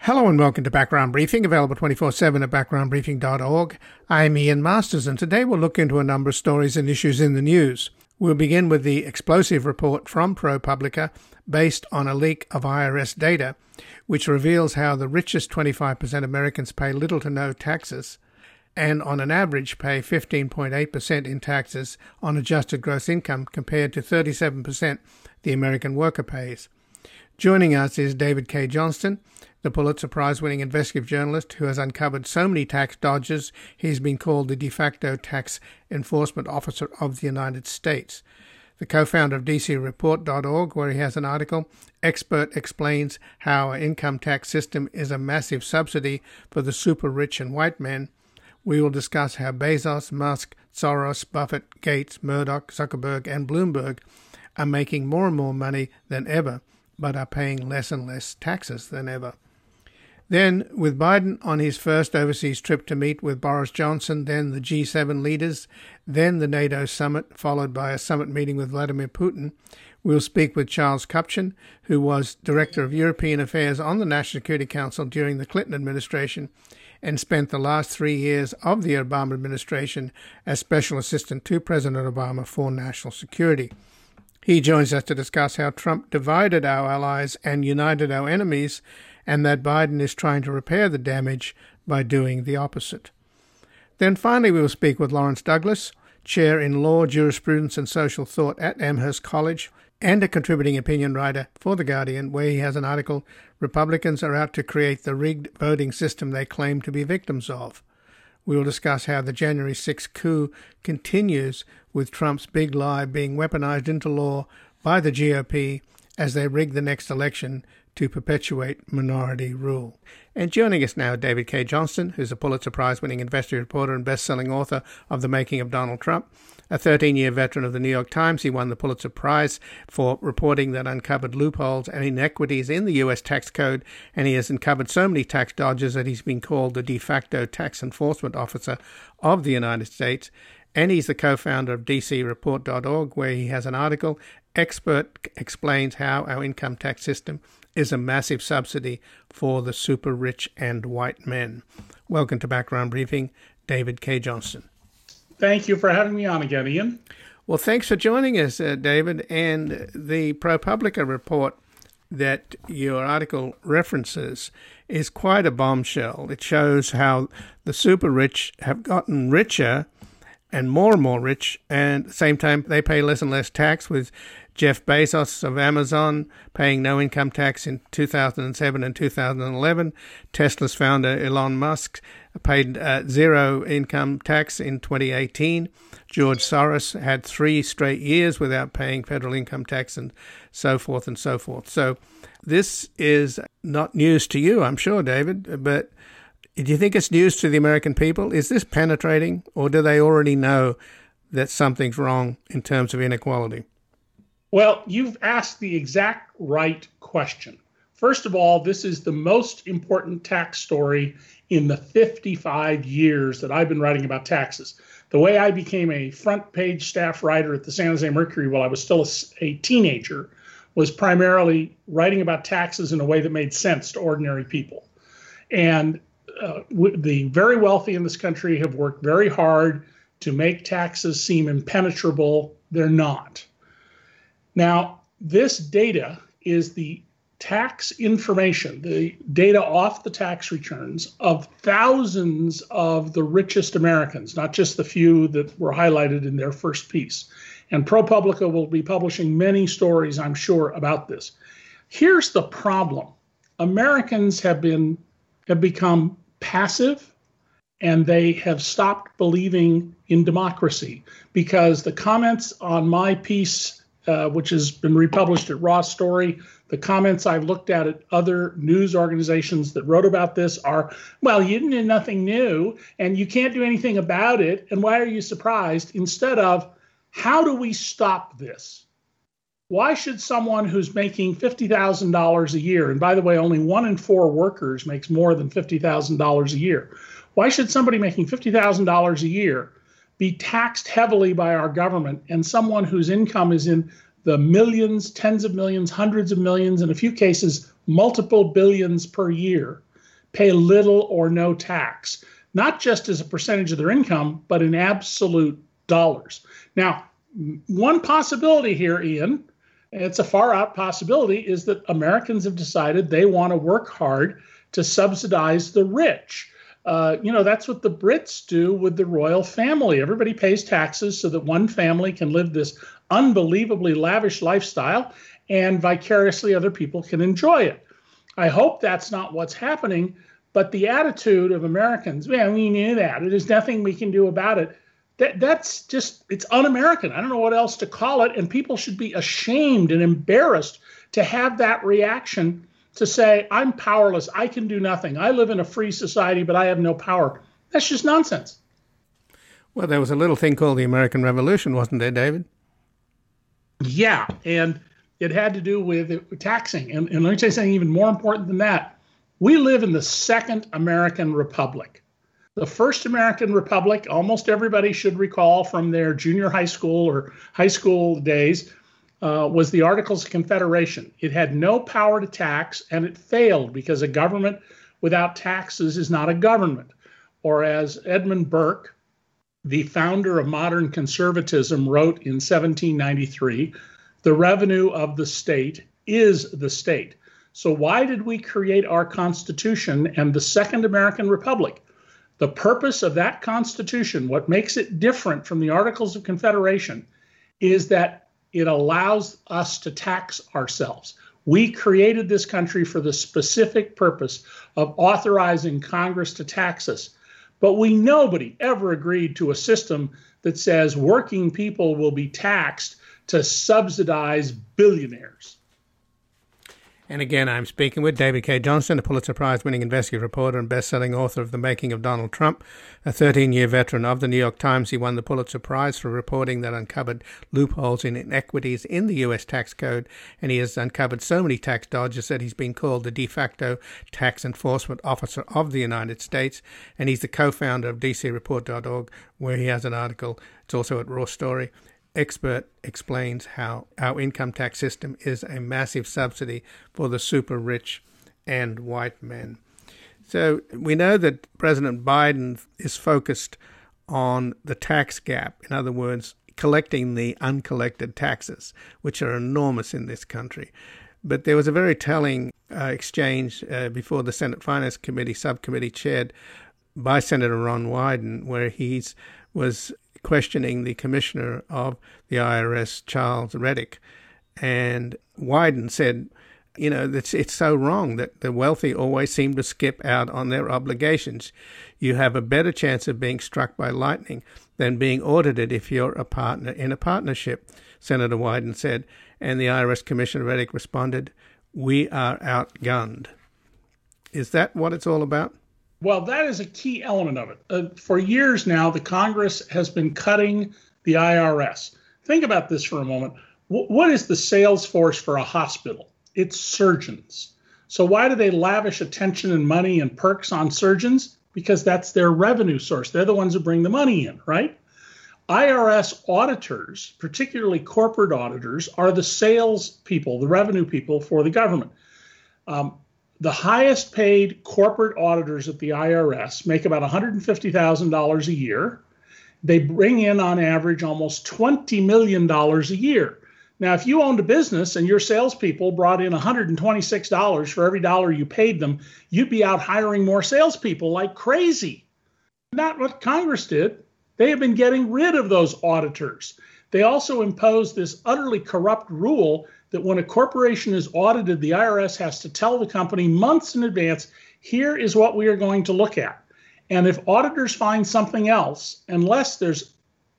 Hello and welcome to Background Briefing, available 24/7 at backgroundbriefing.org. I'm Ian Masters, and today we'll look into a number of stories and issues in the news. We'll begin with the explosive report from ProPublica based on a leak of IRS data, which reveals how the richest 25% Americans pay little to no taxes, and on an average pay 15.8% in taxes on adjusted gross income compared to 37% the American worker pays. Joining us is David Cay Johnston, the Pulitzer Prize-winning investigative journalist who has uncovered so many tax dodges he's been called the de facto tax enforcement officer of the United States. The co-founder of DCReport.org, where he has an article, Expert Explains How Our Income Tax System is a Massive Subsidy for the Super Rich and White Men. We will discuss how Bezos, Musk, Soros, Buffett, Gates, Murdoch, Zuckerberg, and Bloomberg are making more and more money than ever, but are paying less and less taxes than ever. Then, with Biden on his first overseas trip to meet with Boris Johnson, then the G7 leaders, then the NATO summit, followed by a summit meeting with Vladimir Putin, we'll speak with Charles Kupchan, who was Director of European Affairs on the National Security Council during the Clinton administration and spent the last 3 years of the Obama administration as Special Assistant to President Obama for National Security. He joins us to discuss how Trump divided our allies and united our enemies, and that Biden is trying to repair the damage by doing the opposite. Then finally we will speak with Lawrence Douglas, Chair in Law, Jurisprudence and Social Thought at Amherst College, and a contributing opinion writer for The Guardian, where he has an article, Republicans are out to create the rigged voting system they claim to be victims of. We will discuss how the January 6th coup continues, with Trump's big lie being weaponized into law by the GOP as they rig the next election to perpetuate minority rule. And joining us now, David Cay Johnston, who's a Pulitzer Prize-winning investigative reporter and best-selling author of The Making of Donald Trump. A 13-year veteran of the New York Times, he won the Pulitzer Prize for reporting that uncovered loopholes and inequities in the U.S. tax code, and he has uncovered so many tax dodges that he's been called the de facto tax enforcement officer of the United States. And he's the co-founder of DCReport.org, where he has an article, Expert Explains How Our Income Tax System is a Massive Subsidy for the Super Rich and White Men. Welcome to Background Briefing, David Cay Johnston. Thank you for having me on again, Ian. Well, thanks for joining us, David. And the ProPublica report that your article references is quite a bombshell. It shows how the super rich have gotten richer and more rich, and at the same time they pay less and less tax, with Jeff Bezos of Amazon paying no income tax in 2007 and 2011. Tesla's founder Elon Musk paid zero income tax in 2018. George Soros had 3 straight years without paying federal income tax, and so forth and so forth. So this is not news to you, I'm sure, David, but do you think it's news to the American people? Is this penetrating, or do they already know that something's wrong in terms of inequality? Well, you've asked the exact right question. First of all, this is the most important tax story in the 55 years that I've been writing about taxes. The way I became a front page staff writer at the San Jose Mercury while I was still a teenager was primarily writing about taxes in a way that made sense to ordinary people. And the very wealthy in this country have worked very hard to make taxes seem impenetrable. They're not. Now, this data is the tax information, the data off the tax returns of thousands of the richest Americans, not just the few that were highlighted in their first piece. And ProPublica will be publishing many stories, I'm sure, about this. Here's the problem. Americans have become passive, and they have stopped believing in democracy, because the comments on my piece, which has been republished at Raw Story, the comments I've looked at other news organizations that wrote about this are, well, you didn't do nothing new, and you can't do anything about it, and why are you surprised? Instead of, how do we stop this? Why should someone who's making $50,000 a year, and by the way, only 1 in 4 workers makes more than $50,000 a year. Why should somebody making $50,000 a year be taxed heavily by our government, and someone whose income is in the millions, tens of millions, hundreds of millions, in a few cases, multiple billions per year, pay little or no tax, not just as a percentage of their income, but in absolute dollars. Now, one possibility here, Ian, it's a far out possibility, is that Americans have decided they want to work hard to subsidize the rich. That's what the Brits do with the royal family. Everybody pays taxes so that one family can live this unbelievably lavish lifestyle and vicariously other people can enjoy it. I hope that's not what's happening, but the attitude of Americans, man, we knew that. There's nothing we can do about it. That's just, it's un-American. I don't know what else to call it. And people should be ashamed and embarrassed to have that reaction to say, I'm powerless. I can do nothing. I live in a free society, but I have no power. That's just nonsense. Well, there was a little thing called the American Revolution, wasn't there, David? Yeah, and it had to do with taxing. And let me tell you something even more important than that. We live in the Second American Republic. The First American Republic, almost everybody should recall from their junior high school or high school days, was the Articles of Confederation. It had no power to tax, and it failed because a government without taxes is not a government. Or as Edmund Burke, the founder of modern conservatism, wrote in 1793, the revenue of the state is the state. So why did we create our Constitution and the Second American Republic? The purpose of that Constitution, what makes it different from the Articles of Confederation, is that it allows us to tax ourselves. We created this country for the specific purpose of authorizing Congress to tax us. But nobody ever agreed to a system that says working people will be taxed to subsidize billionaires. And again, I'm speaking with David Cay Johnston, a Pulitzer Prize-winning investigative reporter and best-selling author of The Making of Donald Trump. A 13-year veteran of the New York Times, he won the Pulitzer Prize for reporting that uncovered loopholes and inequities in the U.S. tax code, and he has uncovered so many tax dodges that he's been called the de facto tax enforcement officer of the United States, and he's the co-founder of DCReport.org, where he has an article. It's also at Raw Story. Expert explains how our income tax system is a massive subsidy for the super rich and white men. So we know that President Biden is focused on the tax gap. In other words, collecting the uncollected taxes, which are enormous in this country. But there was a very telling exchange before the Senate Finance Committee subcommittee chaired by Senator Ron Wyden, where he was questioning the commissioner of the IRS, Charles Reddick. And Wyden said, it's so wrong that the wealthy always seem to skip out on their obligations. You have a better chance of being struck by lightning than being audited if you're a partner in a partnership, Senator Wyden said. And the IRS Commissioner Reddick responded, we are outgunned. Is that what it's all about? Well, that is a key element of it. For years now, the Congress has been cutting the IRS. Think about this for a moment. What is the sales force for a hospital? It's surgeons. So why do they lavish attention and money and perks on surgeons? Because that's their revenue source. They're the ones who bring the money in, right? IRS auditors, particularly corporate auditors, are the sales people, the revenue people for the government. The highest paid corporate auditors at the IRS make about $150,000 a year. They bring in on average almost $20 million a year. Now, if you owned a business and your salespeople brought in $126 for every dollar you paid them, you'd be out hiring more salespeople like crazy. Not what Congress did. They have been getting rid of those auditors. They also imposed this utterly corrupt rule that when a corporation is audited, the IRS has to tell the company months in advance, here is what we are going to look at. And if auditors find something else, unless there's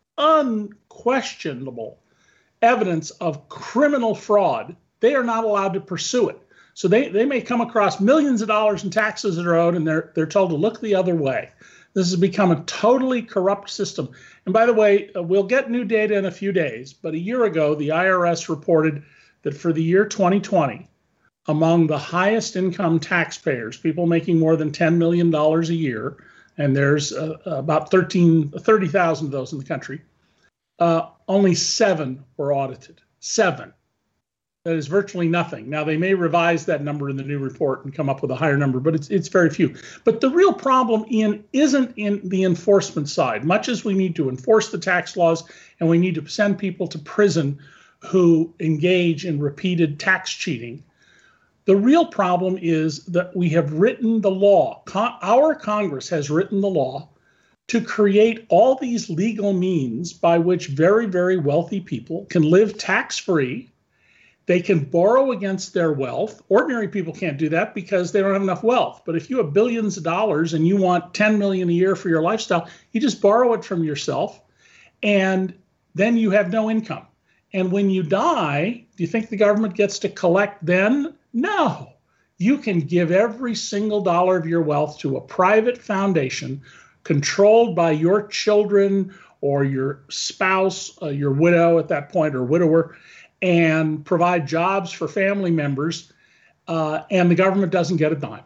unquestionable evidence of criminal fraud, they are not allowed to pursue it. So they may come across millions of dollars in taxes that are owed, and they're told to look the other way. This has become a totally corrupt system. And by the way, we'll get new data in a few days, but a year ago, the IRS reported that for the year 2020, among the highest income taxpayers, people making more than $10 million a year, and there's about 30,000 of those in the country, only 7 were audited. 7. That is virtually nothing. Now, they may revise that number in the new report and come up with a higher number, but it's very few. But the real problem isn't in the enforcement side. Much as we need to enforce the tax laws and we need to send people to prison who engage in repeated tax cheating, the real problem is that we have written the law. Our Congress has written the law to create all these legal means by which very, very wealthy people can live tax-free. They can borrow against their wealth. Ordinary people can't do that because they don't have enough wealth. But if you have billions of dollars and you want $10 million a year for your lifestyle, you just borrow it from yourself, and then you have no income. And when you die, do you think the government gets to collect then? No. You can give every single dollar of your wealth to a private foundation controlled by your children or your spouse, your widow at that point, or widower, and provide jobs for family members, and the government doesn't get a dime.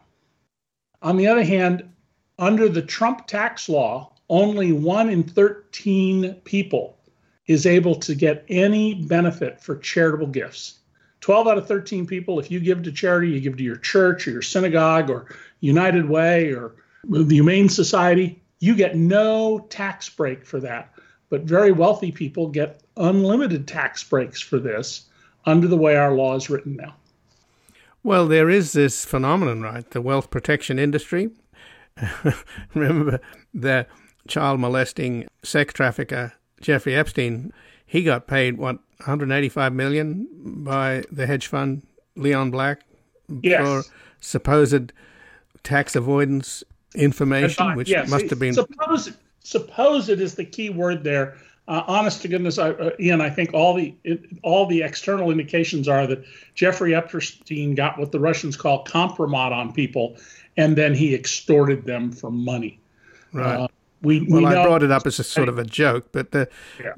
On the other hand, under the Trump tax law, only 1 in 13 people is able to get any benefit for charitable gifts. 12 out of 13 people, if you give to charity, you give to your church or your synagogue or United Way or the Humane Society, you get no tax break for that. But very wealthy people get unlimited tax breaks for this under the way our law is written now. Well, there is this phenomenon, right? The wealth protection industry. Remember the child molesting sex trafficker, Jeffrey Epstein, he got paid, $185 million by the hedge fund Leon Black for supposed tax avoidance information, which must have been... Supposed is the key word there. Honest to goodness, Ian, I think all the external indications are that Jeffrey Epstein got what the Russians call compromat on people, and then he extorted them for money. Right. I brought it up as a sort of a joke, but the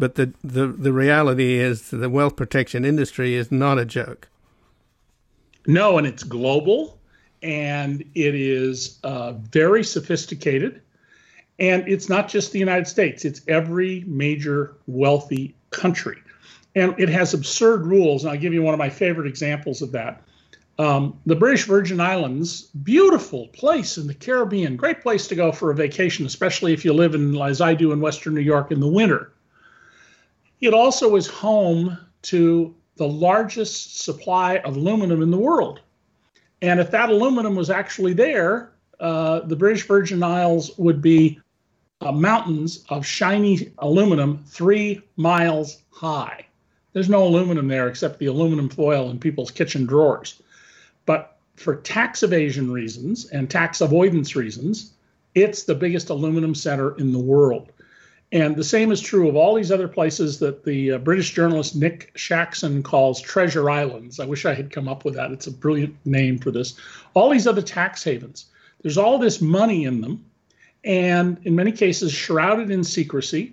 reality is the wealth protection industry is not a joke. No, and it's global, and it is very sophisticated. And it's not just the United States, it's every major wealthy country. And it has absurd rules, and I'll give you one of my favorite examples of that. The British Virgin Islands, beautiful place in the Caribbean, great place to go for a vacation, especially if you live as I do in Western New York in the winter. It also is home to the largest supply of aluminum in the world. And if that aluminum was actually there, the British Virgin Isles would be mountains of shiny aluminum 3 miles high. There's no aluminum there except the aluminum foil in people's kitchen drawers. But for tax evasion reasons and tax avoidance reasons, it's the biggest aluminum center in the world. And the same is true of all these other places that the British journalist Nick Shaxson calls treasure islands. I wish I had come up with that. It's a brilliant name for this. All these other tax havens. There's all this money in them, and in many cases shrouded in secrecy.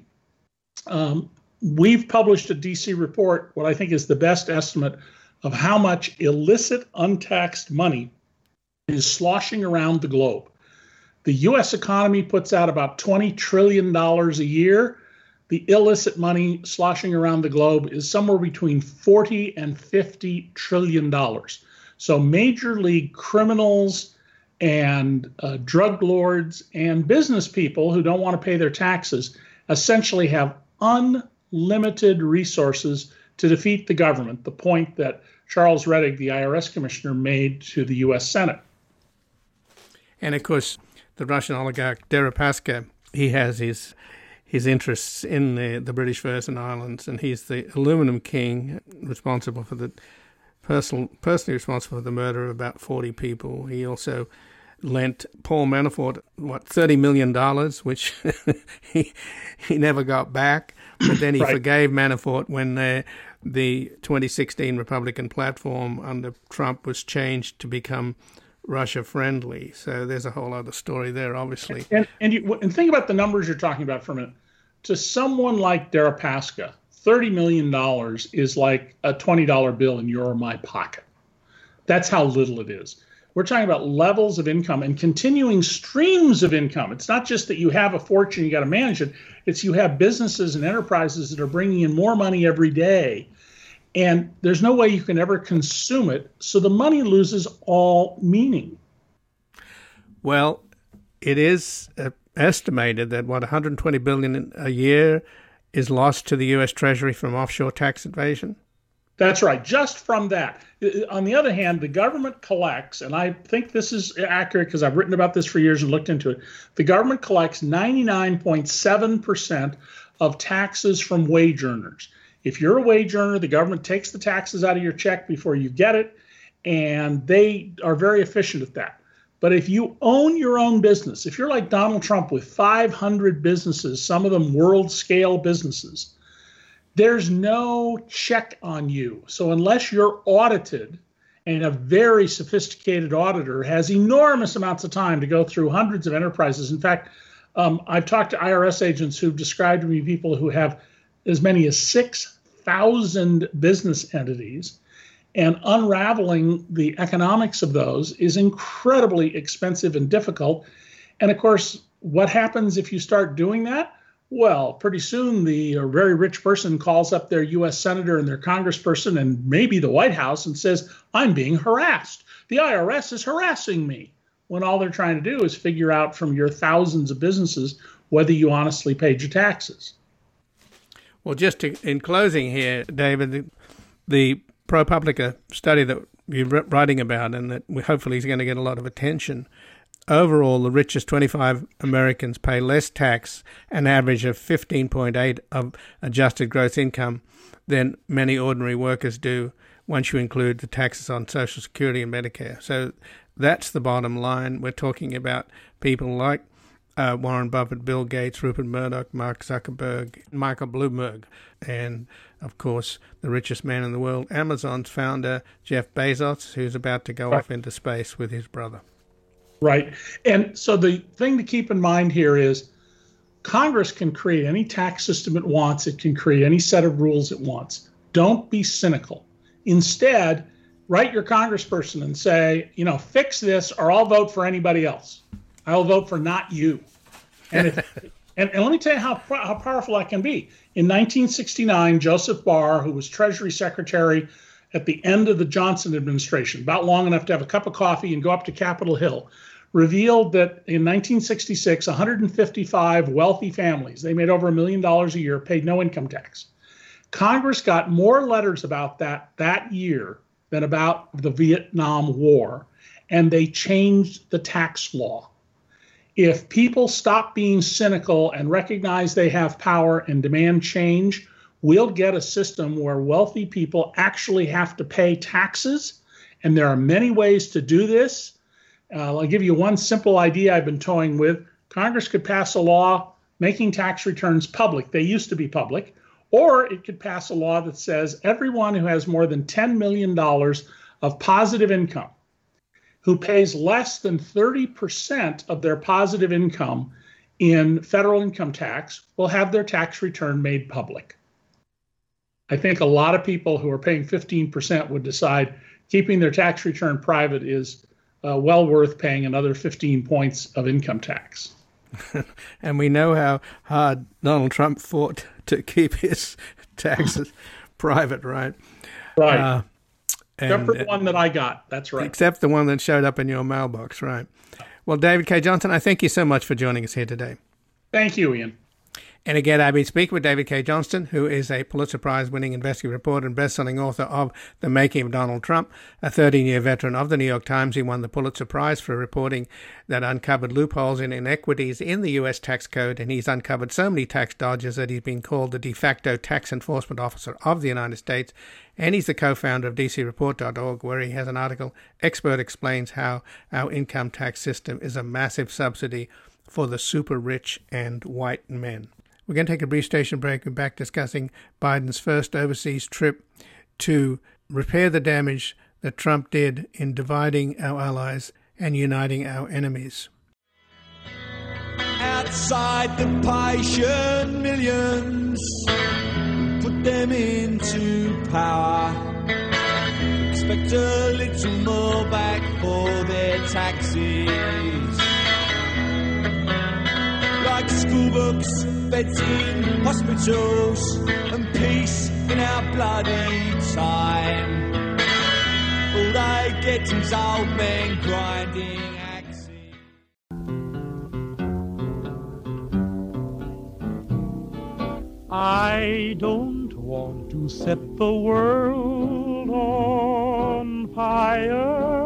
We've published a DC report, what I think is the best estimate of how much illicit, untaxed money is sloshing around the globe. The U.S. economy puts out about $20 trillion a year. The illicit money sloshing around the globe is somewhere between $40 and $50 trillion. So major league criminals and drug lords and business people who don't want to pay their taxes essentially have unlimited resources to defeat the government, the point that Charles Rettig, the IRS commissioner, made to the U.S. Senate. And of course, the Russian oligarch Deripaska, he has his interests in the British Virgin Islands, and he's the aluminum king, responsible for the personally responsible for the murder of about 40 people. He also lent Paul Manafort, $30 million, which he never got back. But then he forgave Manafort when the 2016 Republican platform under Trump was changed to become Russia-friendly. So there's a whole other story there, obviously. And think about the numbers you're talking about for a minute. To someone like Deripaska, $30 million is like a $20 bill in your or my pocket. That's how little it is. We're talking about levels of income and continuing streams of income. It's not just that you have a fortune, you got to manage it. It's you have businesses and enterprises that are bringing in more money every day. And there's no way you can ever consume it, so the money loses all meaning. Well, it is estimated that, $120 billion a year is lost to the U.S. Treasury from offshore tax evasion? That's right, just from that. On the other hand, the government collects, and I think this is accurate because I've written about this for years and looked into it, the government collects 99.7% of taxes from wage earners. If you're a wage earner, the government takes the taxes out of your check before you get it, and they are very efficient at that. But if you own your own business, if you're like Donald Trump with 500 businesses, some of them world-scale businesses, there's no check on you. So unless you're audited, and a very sophisticated auditor has enormous amounts of time to go through hundreds of enterprises. In fact, I've talked to IRS agents who've described to me people who have as many as 6,000 business entities, and unraveling the economics of those is incredibly expensive and difficult. And of course, what happens if you start doing that? Well, pretty soon the very rich person calls up their U.S. senator and their congressperson and maybe the White House and says, I'm being harassed. The IRS is harassing me. When all they're trying to do is figure out from your thousands of businesses whether you honestly paid your taxes. Well, just in closing here, David, the ProPublica study that you're writing about and that hopefully is going to get a lot of attention, overall, the richest 25 Americans pay less tax, an average of 15.8 of adjusted gross income, than many ordinary workers do once you include the taxes on Social Security and Medicare. So that's the bottom line. We're talking about people like Warren Buffett, Bill Gates, Rupert Murdoch, Mark Zuckerberg, Michael Bloomberg, and, of course, the richest man in the world, Amazon's founder, Jeff Bezos, who's about to go off into space with his brother. Right. And so the thing to keep in mind here is Congress can create any tax system it wants. It can create any set of rules it wants. Don't be cynical. Instead, write your congressperson and say, fix this or I'll vote for anybody else. I'll vote for not you. And and let me tell you how powerful that can be. In 1969, Joseph Barr, who was Treasury Secretary at the end of the Johnson administration, about long enough to have a cup of coffee and go up to Capitol Hill, revealed that in 1966, 155 wealthy families, they made over $1 million a year, paid no income tax. Congress got more letters about that year than about the Vietnam War, and they changed the tax law. If people stop being cynical and recognize they have power and demand change, we'll get a system where wealthy people actually have to pay taxes. And there are many ways to do this. I'll give you one simple idea I've been toying with. Congress could pass a law making tax returns public. They used to be public. Or it could pass a law that says everyone who has more than $10 million of positive income, who pays less than 30% of their positive income in federal income tax, will have their tax return made public. I think a lot of people who are paying 15% would decide keeping their tax return private is well worth paying another 15 points of income tax. And we know how hard Donald Trump fought to keep his taxes private, right? Right. Except for the one that I got. That's right. Except the one that showed up in your mailbox, right? Well, David Cay Johnston, I thank you so much for joining us here today. Thank you, Ian. And again, I've been speaking with David Cay Johnston, who is a Pulitzer Prize-winning investigative reporter and best-selling author of The Making of Donald Trump, a 13-year veteran of the New York Times. He won the Pulitzer Prize for reporting that uncovered loopholes and inequities in the U.S. tax code, and he's uncovered so many tax dodges that he's been called the de facto tax enforcement officer of the United States. And he's the co-founder of DCReport.org, where he has an article, Expert Explains How Our Income Tax System is a Massive Subsidy for the Super Rich and White Men. We're going to take a brief station break. We're back discussing Biden's first overseas trip to repair the damage that Trump did in dividing our allies and uniting our enemies. Outside the patient millions, put them into power. Expect a little more back for their taxes. Like school school books, beds in hospitals, and peace in our bloody time. All I get is old men grinding axes. I don't want to set the world on fire.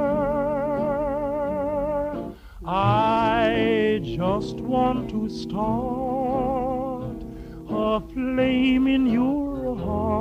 I just want to start a flame in your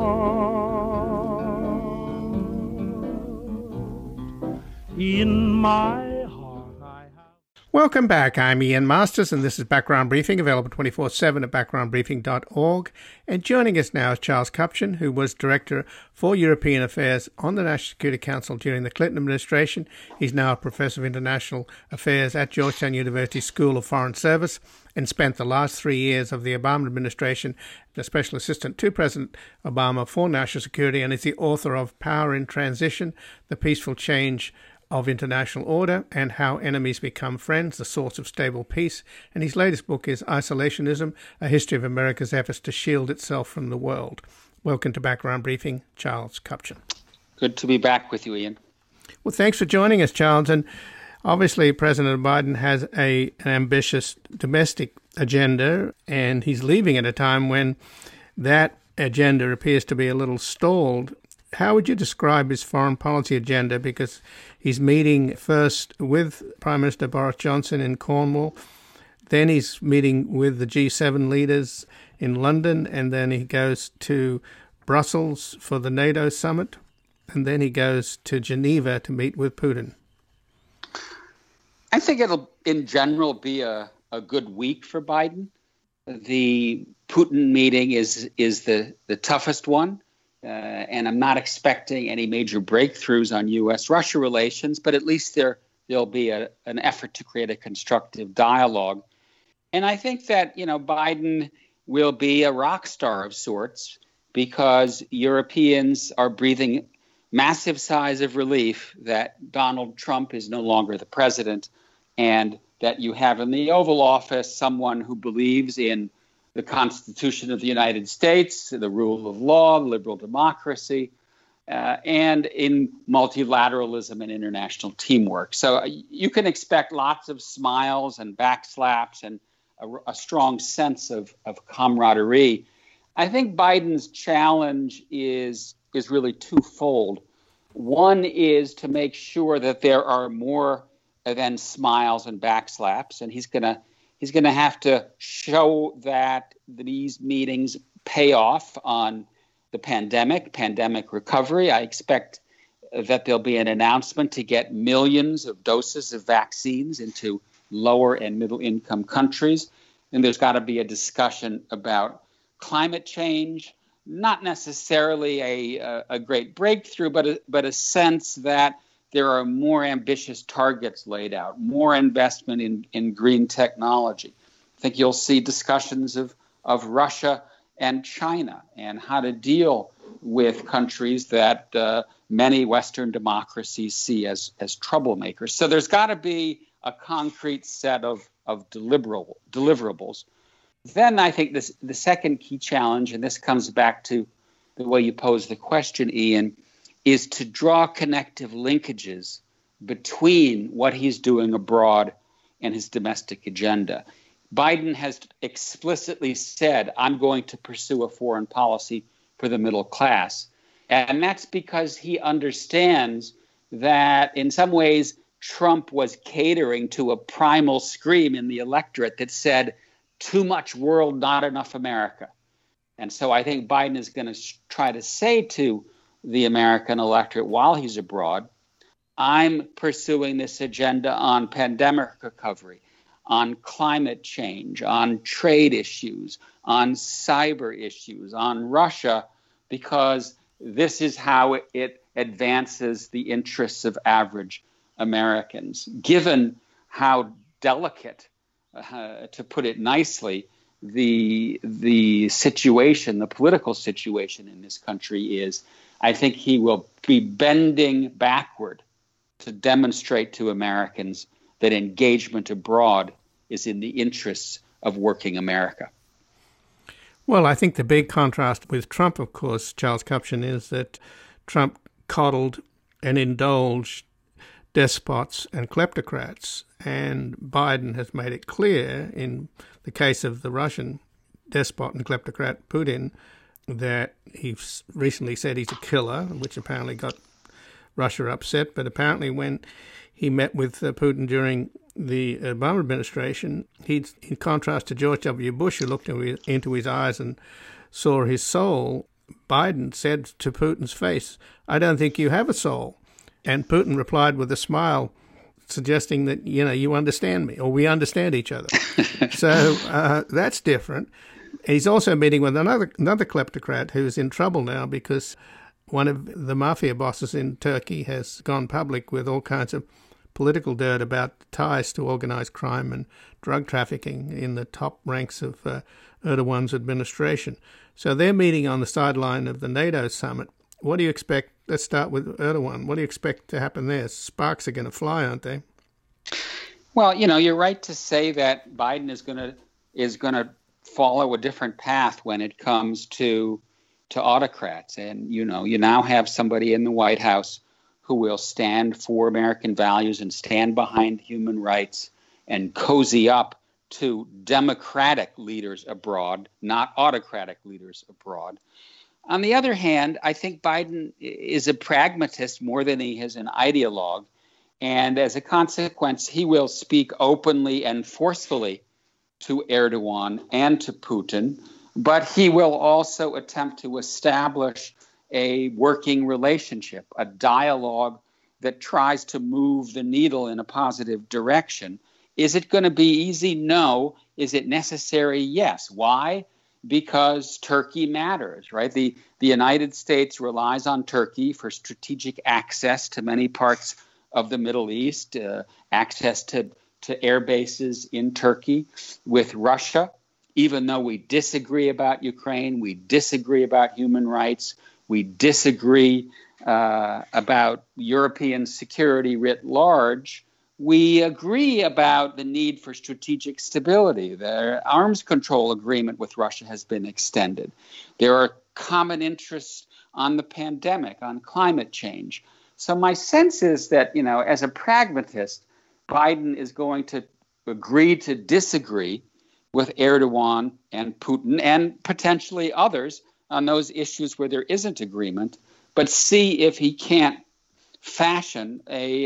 heart. In my heart I have... Welcome back. I'm Ian Masters, and this is Background Briefing, available 24/7 at backgroundbriefing.org. And joining us now is Charles Kupchan, who was Director for European Affairs on the National Security Council during the Clinton administration. He's now a Professor of International Affairs at Georgetown University School of Foreign Service and spent the last 3 years of the Obama administration as a Special Assistant to President Obama for National Security, and is the author of Power in Transition, The Peaceful Change of International Order and How Enemies Become Friends, The Source of Stable Peace. And his latest book is Isolationism, A History of America's Efforts to Shield Itself from the World. Welcome to Background Briefing, Charles Kupchan. Good to be back with you, Ian. Well, thanks for joining us, Charles. And obviously, President Biden has an ambitious domestic agenda, and he's leaving at a time when that agenda appears to be a little stalled. How would you describe his foreign policy agenda? Because he's meeting first with Prime Minister Boris Johnson in Cornwall, then he's meeting with the G7 leaders in London, and then he goes to Brussels for the NATO summit, and then he goes to Geneva to meet with Putin. I think it'll, in general, be a good week for Biden. The Putin meeting is the toughest one. And I'm not expecting any major breakthroughs on U.S.-Russia relations, but at least there'll be an effort to create a constructive dialogue. And I think that, Biden will be a rock star of sorts because Europeans are breathing massive sighs of relief that Donald Trump is no longer the president, and that you have in the Oval Office someone who believes in the Constitution of the United States, the rule of law, liberal democracy, and in multilateralism and international teamwork. So you can expect lots of smiles and backslaps and a strong sense of camaraderie. I think Biden's challenge is really twofold. One is to make sure that there are more than smiles and backslaps, and he's going to have to show that these meetings pay off on the pandemic recovery. I expect that there'll be an announcement to get millions of doses of vaccines into lower and middle income countries. And there's got to be a discussion about climate change, not necessarily a great breakthrough, but a sense that there are more ambitious targets laid out, more investment in green technology. I think you'll see discussions of Russia and China and how to deal with countries that many Western democracies see as troublemakers. So there's got to be a concrete set of deliverables. Then I think the second key challenge, and this comes back to the way you pose the question, Ian, is to draw connective linkages between what he's doing abroad and his domestic agenda. Biden has explicitly said, I'm going to pursue a foreign policy for the middle class. And that's because he understands that in some ways Trump was catering to a primal scream in the electorate that said, too much world, not enough America. And so I think Biden is going to try to say to the American electorate while he's abroad, I'm pursuing this agenda on pandemic recovery, on climate change, on trade issues, on cyber issues, on Russia, because this is how it advances the interests of average Americans. Given how delicate, to put it nicely, the situation, the political situation in this country is, I think he will be bending backward to demonstrate to Americans that engagement abroad is in the interests of working America. Well, I think the big contrast with Trump, of course, Charles Kupchan, is that Trump coddled and indulged despots and kleptocrats, and Biden has made it clear in the case of the Russian despot and kleptocrat Putin that he recently said he's a killer, which apparently got Russia upset. But apparently when he met with Putin during the Obama administration, in contrast to George W. Bush, who looked into his eyes and saw his soul, Biden said to Putin's face, "I don't think you have a soul." And Putin replied with a smile, suggesting that, you understand me, or we understand each other. So that's different. He's also meeting with another kleptocrat who's in trouble now because one of the mafia bosses in Turkey has gone public with all kinds of political dirt about ties to organized crime and drug trafficking in the top ranks of Erdogan's administration. So they're meeting on the sideline of the NATO summit. What do you expect? Let's start with Erdogan. What do you expect to happen there? Sparks are going to fly, aren't they? Well, you're right to say that Biden is going to follow a different path when it comes to autocrats. And, you now have somebody in the White House who will stand for American values and stand behind human rights and cozy up to democratic leaders abroad, not autocratic leaders abroad. On the other hand, I think Biden is a pragmatist more than he is an ideologue. And as a consequence, he will speak openly and forcefully to Erdogan and to Putin, but he will also attempt to establish a working relationship, a dialogue that tries to move the needle in a positive direction. Is it going to be easy? No. Is it necessary? Yes. Why? Because Turkey matters, right? The United States relies on Turkey for strategic access to many parts of the Middle East, access to air bases in Turkey. With Russia, even though we disagree about Ukraine, we disagree about human rights, we disagree about European security writ large, we agree about the need for strategic stability. The arms control agreement with Russia has been extended. There are common interests on the pandemic, on climate change. So my sense is that, as a pragmatist, Biden is going to agree to disagree with Erdogan and Putin and potentially others on those issues where there isn't agreement, but see if he can't fashion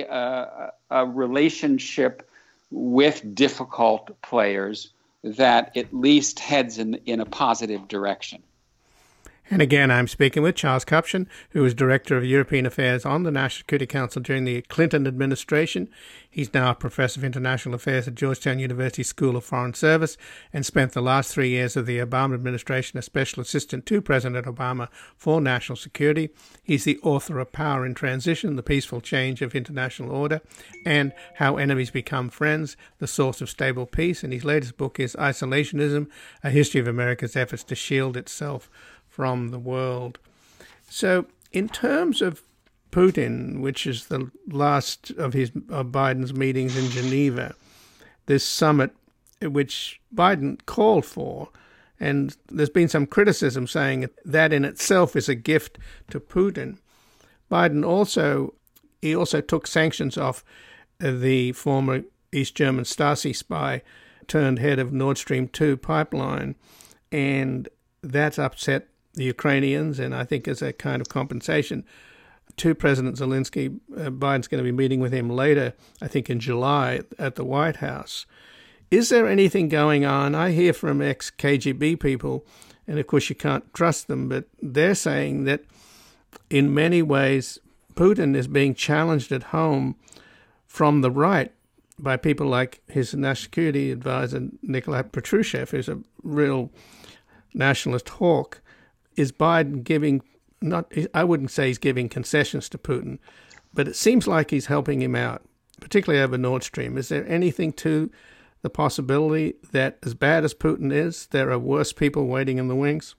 a relationship with difficult players that at least heads in a positive direction. And again, I'm speaking with Charles Kupchan, who was Director of European Affairs on the National Security Council during the Clinton administration. He's now a Professor of International Affairs at Georgetown University School of Foreign Service and spent the last 3 years of the Obama administration as Special Assistant to President Obama for National Security. He's the author of Power in Transition, The Peaceful Change of International Order, and How Enemies Become Friends, The Source of Stable Peace. And his latest book is Isolationism, A History of America's Efforts to Shield Itself from the World. So in terms of Putin, which is the last of Biden's meetings in Geneva, this summit which Biden called for, and there's been some criticism saying that in itself is a gift to Putin. Biden also took sanctions off the former East German Stasi spy turned head of Nord Stream 2 pipeline, and that's upset the Ukrainians, and I think as a kind of compensation to President Zelensky, Biden's going to be meeting with him later, I think in July, at the White House. Is there anything going on? I hear from ex-KGB people, and of course you can't trust them, but they're saying that in many ways Putin is being challenged at home from the right by people like his national security advisor, Nikolai Patrushev, who's a real nationalist hawk. Is Biden giving, I wouldn't say he's giving concessions to Putin, but it seems like he's helping him out, particularly over Nord Stream. Is there anything to the possibility that as bad as Putin is, there are worse people waiting in the wings?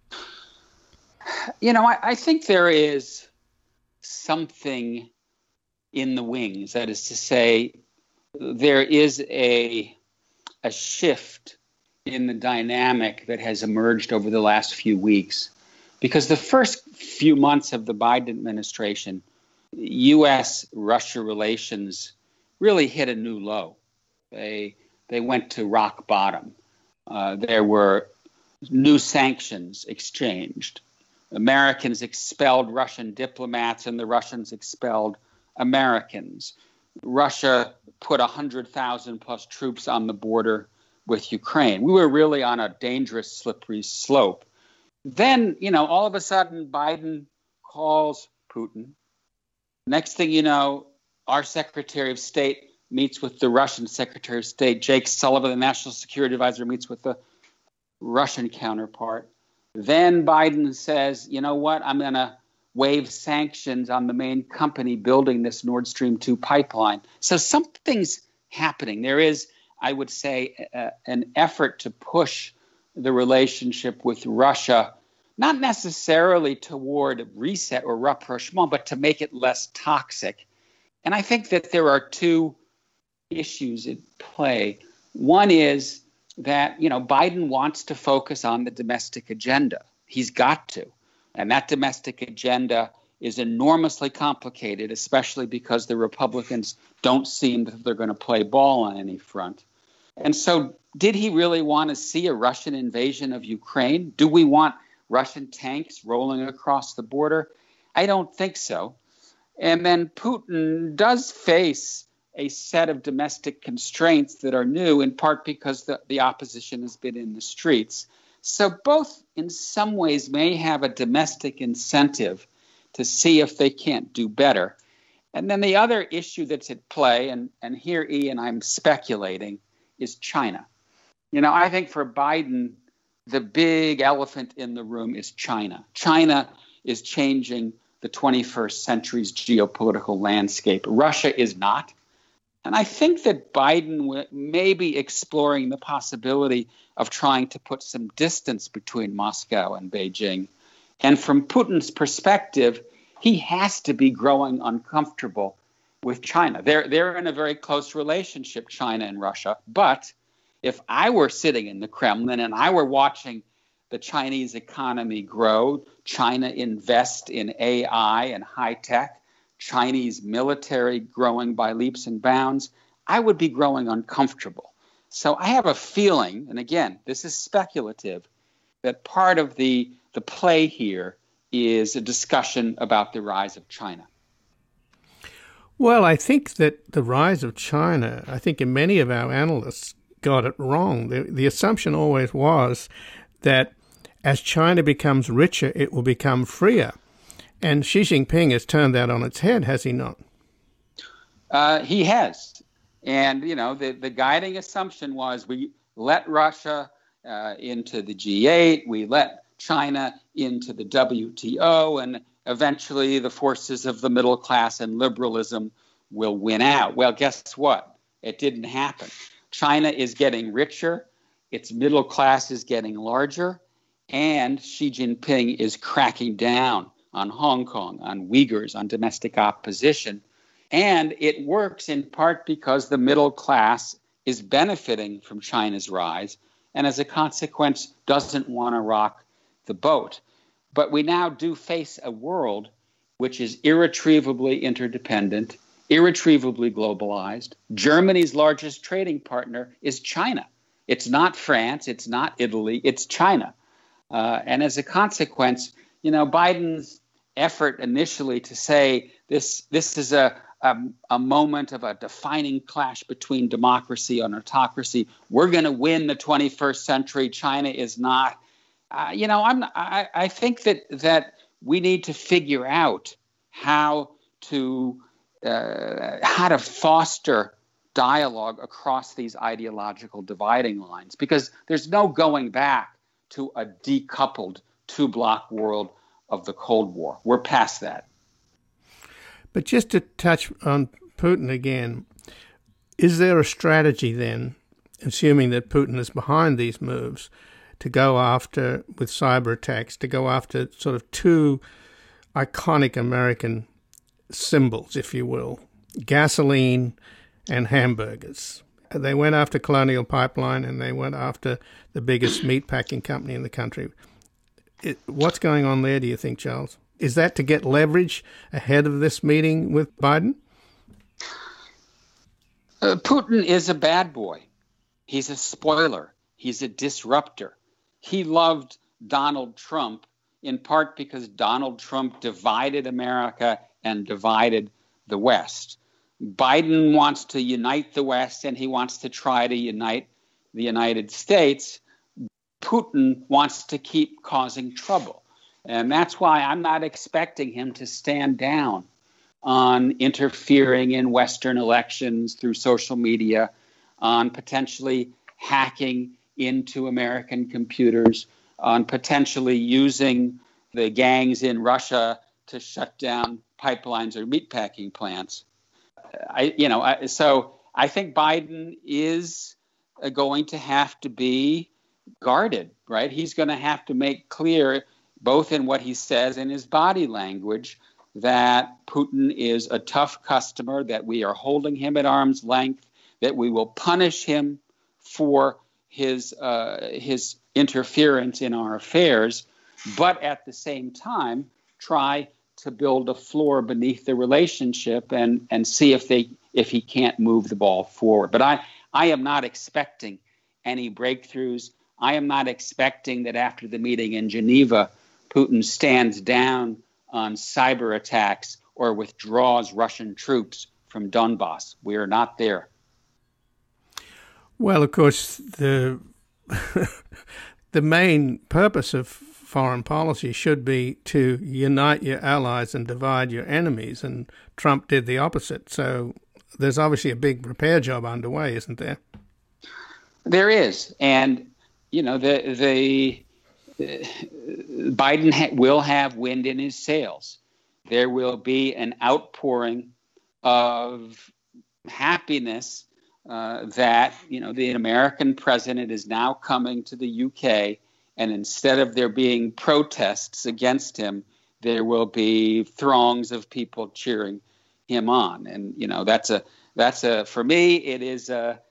I think there is something in the wings. That is to say, there is a shift in the dynamic that has emerged over the last few weeks. Because the first few months of the Biden administration, U.S.-Russia relations really hit a new low. They went to rock bottom. There were new sanctions exchanged. Americans expelled Russian diplomats and the Russians expelled Americans. Russia put 100,000 plus troops on the border with Ukraine. We were really on a dangerous, slippery slope. Then, all of a sudden, Biden calls Putin. Next thing you know, our Secretary of State meets with the Russian Secretary of State. Jake Sullivan, the National Security Advisor, meets with the Russian counterpart. Then Biden says, you know what, I'm going to waive sanctions on the main company building this Nord Stream 2 pipeline. So something's happening. There is, I would say, an effort to push the relationship with Russia, not necessarily toward reset or rapprochement, but to make it less toxic. And I think that there are two issues at play. One is that, Biden wants to focus on the domestic agenda. He's got to. And that domestic agenda is enormously complicated, especially because the Republicans don't seem that they're going to play ball on any front. And so did he really want to see a Russian invasion of Ukraine? Do we want Russian tanks rolling across the border? I don't think so. And then Putin does face a set of domestic constraints that are new, in part because the opposition has been in the streets. So both, in some ways, may have a domestic incentive to see if they can't do better. And then the other issue that's at play, and here, Ian, I'm speculating, is China. I think for Biden, the big elephant in the room is China. China is changing the 21st century's geopolitical landscape. Russia is not. And I think that Biden may be exploring the possibility of trying to put some distance between Moscow and Beijing. And from Putin's perspective, he has to be growing uncomfortable with China. They're in a very close relationship, China and Russia. But if I were sitting in the Kremlin and I were watching the Chinese economy grow, China invest in AI and high tech, Chinese military growing by leaps and bounds, I would be growing uncomfortable. So I have a feeling, and again, this is speculative, that part of the play here is a discussion about the rise of China. Well, I think that the rise of China, I think many of our analysts got it wrong. The assumption always was that as China becomes richer, it will become freer. And Xi Jinping has turned that on its head, has he not? He has. And, the guiding assumption was we let Russia into the G8, we let China into the WTO, and eventually the forces of the middle class and liberalism will win out. Well, guess what? It didn't happen. China is getting richer, its middle class is getting larger, and Xi Jinping is cracking down on Hong Kong, on Uyghurs, on domestic opposition. And it works in part because the middle class is benefiting from China's rise and as a consequence doesn't want to rock the boat. But we now do face a world which is irretrievably interdependent, irretrievably globalized. Germany's largest trading partner is China. It's not France, it's not Italy, it's China. And as a consequence, Biden's effort initially to say this is a moment of a defining clash between democracy and autocracy. We're going to win the 21st century. China is not. I think that we need to figure out how to foster dialogue across these ideological dividing lines, because there's no going back to a decoupled two-block world of the Cold War. We're past that. But just to touch on Putin again, is there a strategy then, assuming that Putin is behind these moves, to go after, with cyber attacks, to go after sort of two iconic American symbols, if you will, gasoline and hamburgers? They went after Colonial Pipeline, and they went after the biggest meatpacking company in the country. What's going on there, do you think, Charles? Is that to get leverage ahead of this meeting with Biden? Putin is a bad boy. He's a spoiler. He's a disruptor. He loved Donald Trump in part because Donald Trump divided America and divided the West. Biden wants to unite the West, and he wants to try to unite the United States. Putin wants to keep causing trouble. And that's why I'm not expecting him to stand down on interfering in Western elections through social media, on potentially hacking into American computers, on potentially using the gangs in Russia to shut down pipelines or meatpacking plants. So I think Biden is going to have to be guarded, right? He's going to have to make clear, both in what he says and his body language, that Putin is a tough customer, that we are holding him at arm's length, that we will punish him for his interference in our affairs, but at the same time try to build a floor beneath the relationship and see if he can't move the ball forward. But I am not expecting any breakthroughs. I am not expecting that after the meeting in Geneva, Putin stands down on cyber attacks or withdraws Russian troops from Donbass. We are not there. Well, of course, the main purpose of foreign policy should be to unite your allies and divide your enemies, and Trump did the opposite. So there's obviously a big repair job underway, isn't there? There is, and Biden will have wind in his sails. There will be an outpouring of happiness that the American president is now coming to the UK, and instead of there being protests against him, there will be throngs of people cheering him on. And that's for me, it is a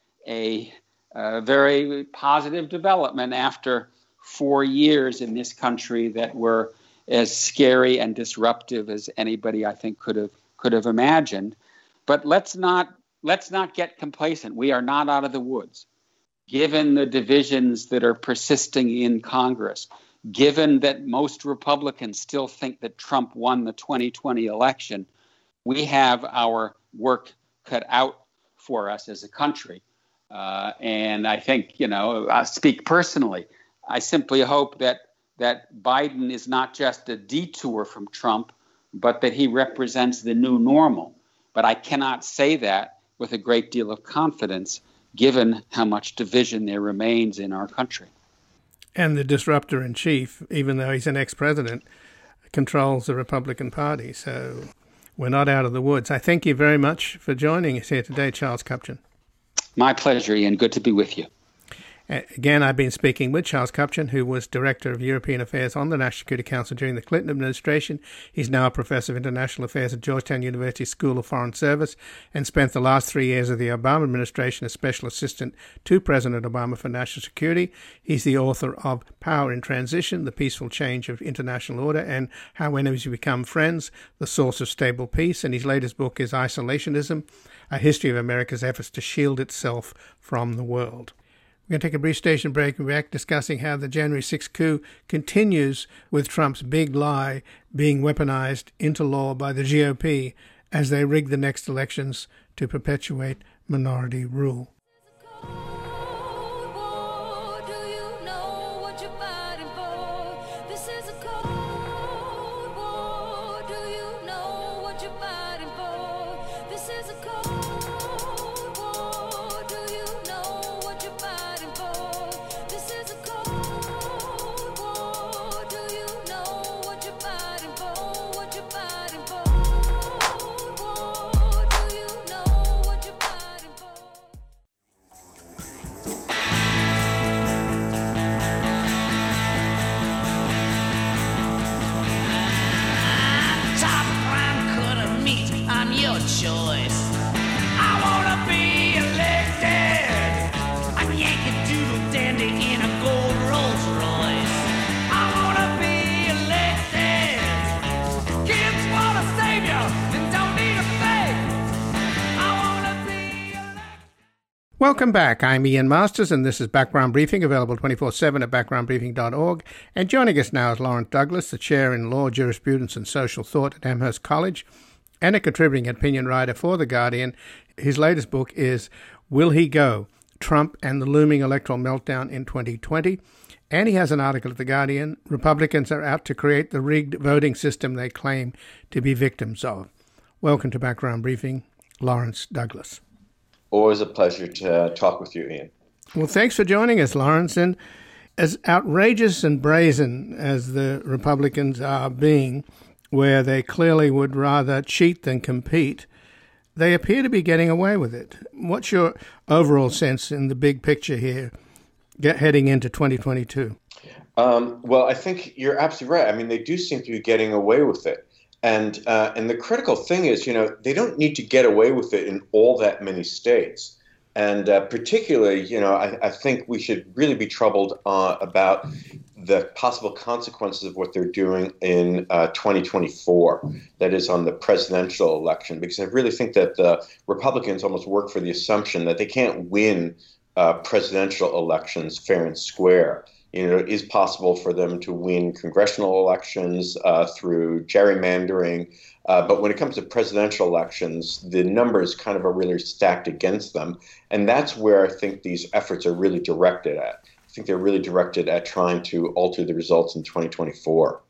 very positive development after 4 years in this country that were as scary and disruptive as anybody, I think, could have imagined. But let's not get complacent. We are not out of the woods. Given the divisions that are persisting in Congress, given that most Republicans still think that Trump won the 2020 election, we have our work cut out for us as a country. And I think, I speak personally, I simply hope that Biden is not just a detour from Trump, but that he represents the new normal. But I cannot say that with a great deal of confidence, given how much division there remains in our country. And the disruptor in chief, even though he's an ex-president, controls the Republican Party. So we're not out of the woods. I thank you very much for joining us here today, Charles Kupchan. My pleasure, Ian. Good to be with you. Again, I've been speaking with Charles Kupchan, who was Director of European Affairs on the National Security Council during the Clinton administration. He's now a Professor of International Affairs at Georgetown University School of Foreign Service and spent the last 3 years of the Obama administration as Special Assistant to President Obama for National Security. He's the author of Power in Transition, The Peaceful Change of International Order and How Enemies Become Friends, The Source of Stable Peace. And his latest book is Isolationism, A History of America's Efforts to Shield Itself from the World. We're going to take a brief station break and be back discussing how the January 6th coup continues with Trump's big lie being weaponized into law by the GOP as they rig the next elections to perpetuate minority rule. Welcome back. I'm Ian Masters, and this is Background Briefing, available 24/7 at backgroundbriefing.org. And joining us now is Lawrence Douglas, the Chair in Law, Jurisprudence and Social Thought at Amherst College, and a contributing opinion writer for The Guardian. His latest book is Will He Go? Trump and the Looming Electoral Meltdown in 2020. And he has an article at The Guardian, Republicans are out to create the rigged voting system they claim to be victims of. Welcome to Background Briefing, Lawrence Douglas. Always a pleasure to talk with you, Ian. Well, thanks for joining us, Lawrence. And as outrageous and brazen as the Republicans are being, where they clearly would rather cheat than compete, they appear to be getting away with it. What's your overall sense in the big picture here, heading into 2022? Well, I think you're absolutely right. I mean, they do seem to be getting away with it. And the critical thing is, they don't need to get away with it in all that many states. And particularly, I think we should really be troubled about the possible consequences of what they're doing in 2024, that is on the presidential election, because I really think that the Republicans almost work for the assumption that they can't win presidential elections fair and square. It is possible for them to win congressional elections through gerrymandering. But when it comes to presidential elections, the numbers kind of are really stacked against them. And that's where I think these efforts are really directed at. I think they're really directed at trying to alter the results in 2024.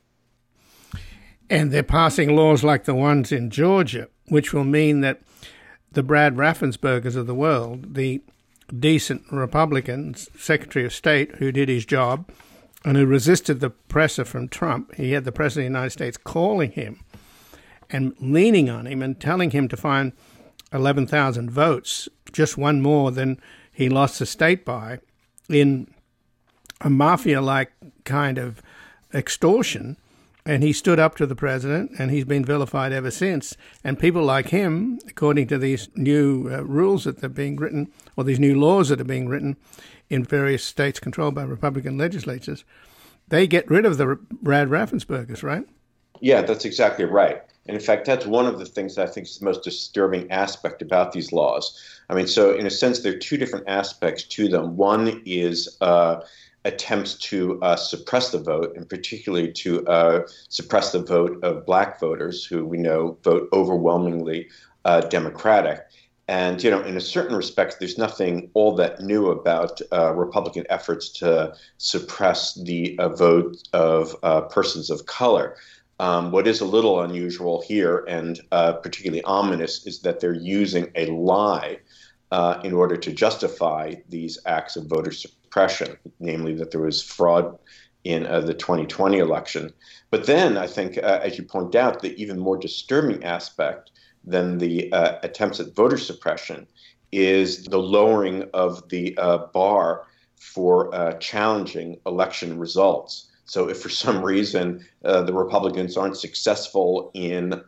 And they're passing laws like the ones in Georgia, which will mean that the Brad Raffenspergers of the world, the decent Republican Secretary of State who did his job and who resisted the pressure from Trump. He had the President of the United States calling him and leaning on him and telling him to find 11,000 votes, just one more than he lost the state by, in a mafia-like kind of extortion. And he stood up to the president, and he's been vilified ever since. And people like him, according to these new rules that are being written, or these new laws that are being written in various states controlled by Republican legislatures, they get rid of the Brad Raffenspergers, right? Yeah, that's exactly right. And in fact, that's one of the things that I think is the most disturbing aspect about these laws. I mean, so in a sense, there are two different aspects to them. One is attempts to suppress the vote, and particularly to suppress the vote of black voters who we know vote overwhelmingly Democratic. And, in a certain respect, there's nothing all that new about Republican efforts to suppress the vote of persons of color. What is a little unusual here, and particularly ominous, is that they're using a lie in order to justify these acts of voter suppression, namely that there was fraud in the 2020 election. But then I think, as you point out, the even more disturbing aspect than the attempts at voter suppression is the lowering of the bar for challenging election results. So if for some reason the Republicans aren't successful in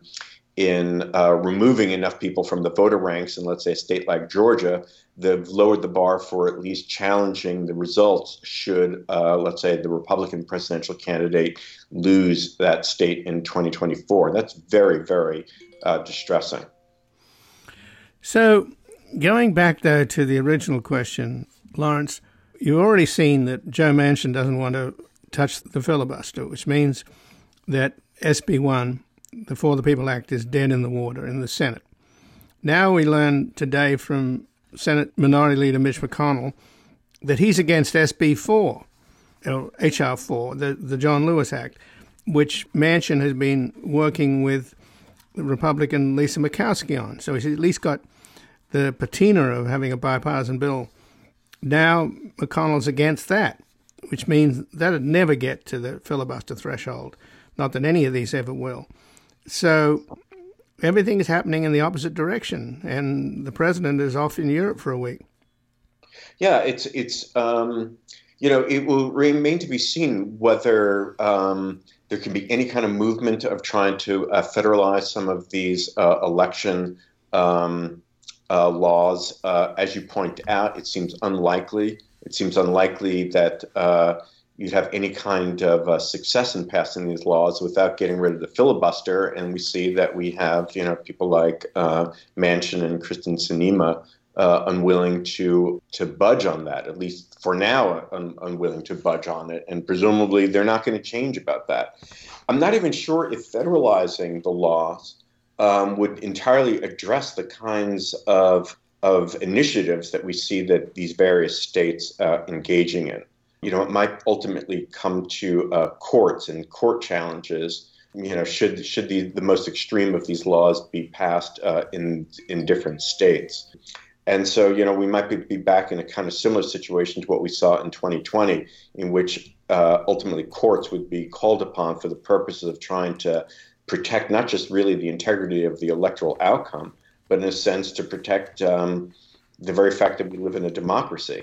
removing enough people from the voter ranks in, let's say, a state like Georgia, they've lowered the bar for at least challenging the results should, let's say, the Republican presidential candidate lose that state in 2024. That's very, very distressing. So going back, though, to the original question, Lawrence, you've already seen that Joe Manchin doesn't want to touch the filibuster, which means that SB 1, the For the People Act, is dead in the water in the Senate. Now we learn today from Senate Minority Leader Mitch McConnell that he's against SB 4, or HR 4, the John Lewis Act, which Manchin has been working with Republican Lisa Murkowski on. So he's at least got the patina of having a bipartisan bill. Now McConnell's against that, which means that would never get to the filibuster threshold. Not that any of these ever will. So everything is happening in the opposite direction, and the president is off in Europe for a week. Yeah, it's it will remain to be seen whether there can be any kind of movement of trying to federalize some of these election laws. As you point out, it seems unlikely. It seems unlikely that you'd have any kind of success in passing these laws without getting rid of the filibuster. And we see that we have, people like Manchin and Kristen Sinema unwilling to budge on that, at least for now, unwilling to budge on it. And presumably they're not going to change about that. I'm not even sure if federalizing the laws would entirely address the kinds of initiatives that we see that these various states engaging in. It might ultimately come to courts and court challenges. Should the most extreme of these laws be passed in different states? And so, we might be back in a kind of similar situation to what we saw in 2020, in which ultimately courts would be called upon for the purposes of trying to protect not just really the integrity of the electoral outcome, but in a sense to protect the very fact that we live in a democracy.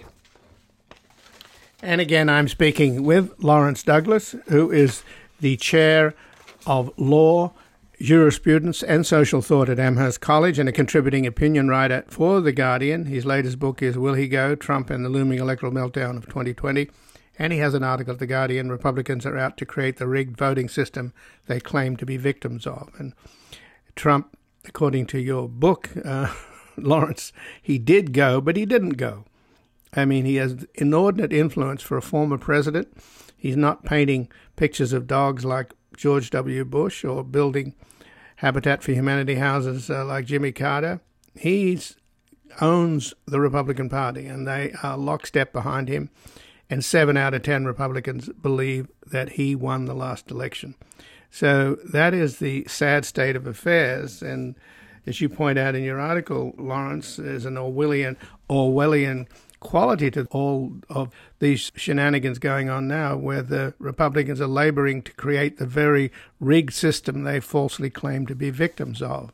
And again, I'm speaking with Lawrence Douglas, who is the chair of law, jurisprudence and social thought at Amherst College and a contributing opinion writer for The Guardian. His latest book is Will He Go? Trump and the Looming Electoral Meltdown of 2020. And he has an article at The Guardian, Republicans are out to create the rigged voting system they claim to be victims of. And Trump, according to your book, Lawrence, he did go, but he didn't go. I mean, he has inordinate influence for a former president. He's not painting pictures of dogs like George W. Bush or building Habitat for Humanity houses like Jimmy Carter. He owns the Republican Party, and they are lockstep behind him. And 7 out of 10 Republicans believe that he won the last election. So that is the sad state of affairs. And as you point out in your article, Lawrence, there's an Orwellian quality to all of these shenanigans going on now, where the Republicans are laboring to create the very rigged system they falsely claim to be victims of.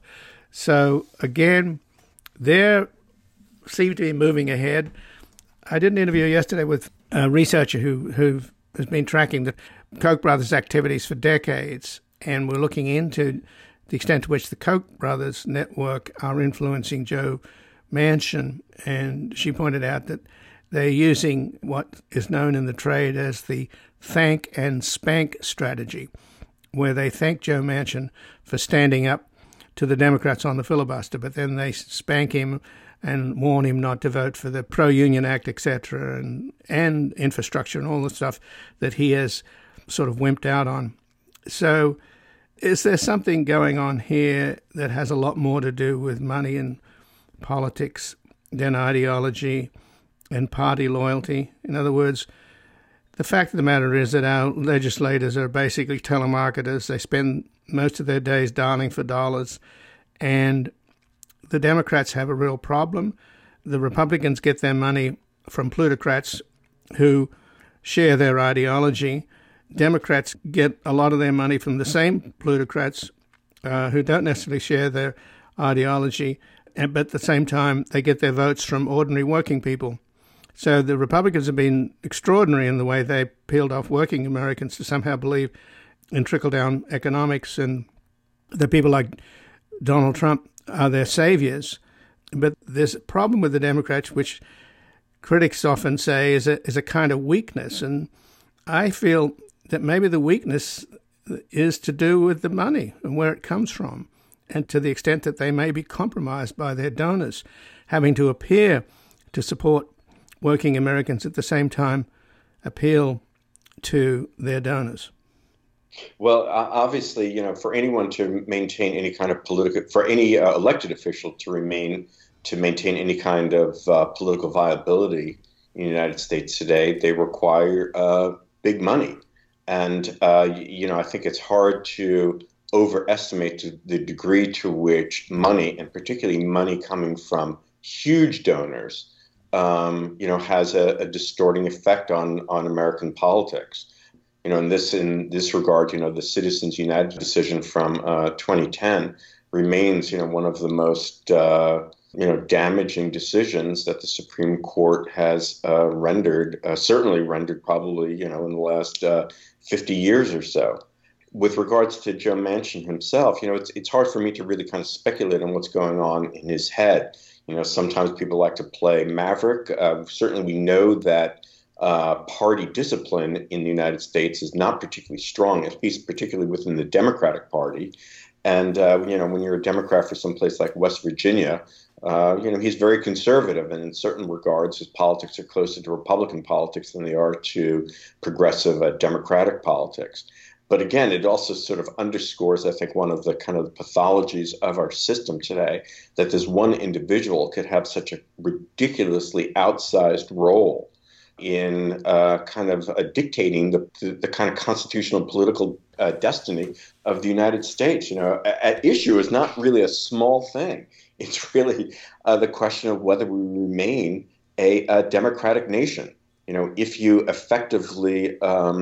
So again, they seem to be moving ahead. I did an interview yesterday with a researcher who has been tracking the Koch brothers' activities for decades, and we're looking into the extent to which the Koch brothers network are influencing Joe Manchin. And she pointed out that they're using what is known in the trade as the thank and spank strategy, where they thank Joe Manchin for standing up to the Democrats on the filibuster, but then they spank him and warn him not to vote for the Pro-Union Act, etc., and infrastructure and all the stuff that he has sort of wimped out on. So is there something going on here that has a lot more to do with money and politics than ideology and party loyalty? In other words, the fact of the matter is that our legislators are basically telemarketers. They spend most of their days dialing for dollars, and the Democrats have a real problem. The Republicans get their money from plutocrats who share their ideology. Democrats get a lot of their money from the same plutocrats who don't necessarily share their ideology, but at the same time they get their votes from ordinary working people. So the Republicans have been extraordinary in the way they peeled off working Americans to somehow believe in trickle-down economics, and that people like Donald Trump are their saviors. But there's a problem with the Democrats, which critics often say is a kind of weakness. And I feel that maybe the weakness is to do with the money and where it comes from, and to the extent that they may be compromised by their donors, having to appear to support working Americans at the same time appeal to their donors. Well, obviously, for anyone to maintain any kind of for any elected official to maintain any kind of political viability in the United States today, they require big money. And, I think it's hard to overestimate the degree to which money, and particularly money coming from huge donors, has a distorting effect on American politics. In this regard, the Citizens United decision from 2010 remains, one of the most, damaging decisions that the Supreme Court has rendered, certainly rendered probably, in the last 50 years or so. With regards to Joe Manchin himself, it's hard for me to really kind of speculate on what's going on in his head. Sometimes people like to play maverick. Certainly we know that party discipline in the United States is not particularly strong, at least particularly within the Democratic Party. And, when you're a Democrat for some place like West Virginia, He's very conservative, and in certain regards, his politics are closer to Republican politics than they are to progressive Democratic politics. But again, it also sort of underscores, I think, one of the kind of pathologies of our system today, that this one individual could have such a ridiculously outsized role in dictating the kind of constitutional and political destiny of the United States. At issue is not really a small thing. It's really the question of whether we remain a democratic nation. If you effectively